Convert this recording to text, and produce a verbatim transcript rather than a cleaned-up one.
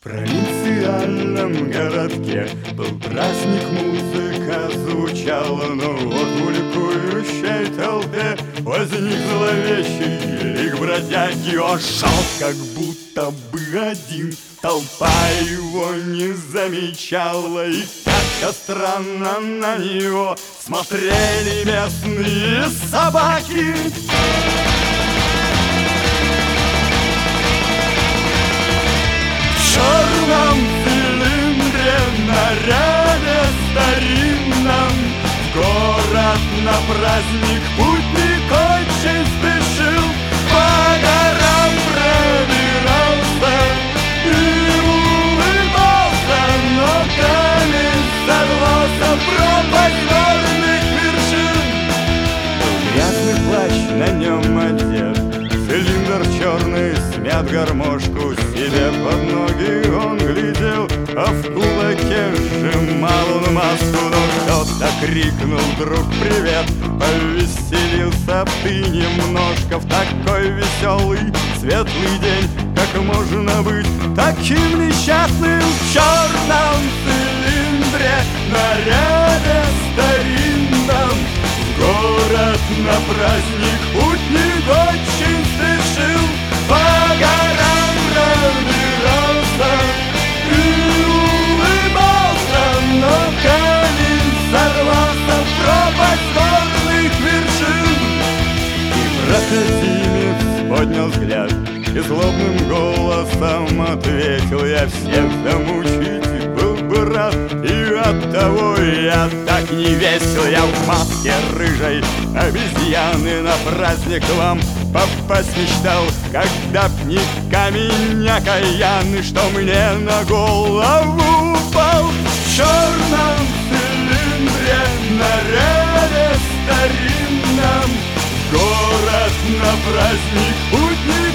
провинциальном городке был праздник, музыка звучала, но вот в ликующей толпе возник зловещий лик бродяги. Он шел как будто бы один, толпа его не замечала, и как-то странно на него смотрели местные собаки. В черном цилиндре, наряде старинном, в город на праздник путник очень спешил. По горам пробирался и улыбался, но камень сорвался пропасть горных вершин. Грязный плащ на нем одет, цилиндр черный смят, гармошку себе под ноги он глядел, а в кулаке сжимал он маску. Но кто-то крикнул: друг, привет! Повеселился б ты немножко в такой веселый, светлый день. Как можно быть таким несчастным в черном цилиндре, наряде старинном? В город на праздник путник очень спешил, по горам пробирался и улыбался, но камень сорвался в пропасть горных вершин. И проходимец поднял взгляд и злобным голосом ответил: я всех замучить был бы рад, и оттого я так не весел. Я в маске рыжей обезьяны на праздник к вам попасть мечтал, когда б не камень окаянный, что мне на голову упал. В черном цилиндре, наряде старинном, в город на праздник путник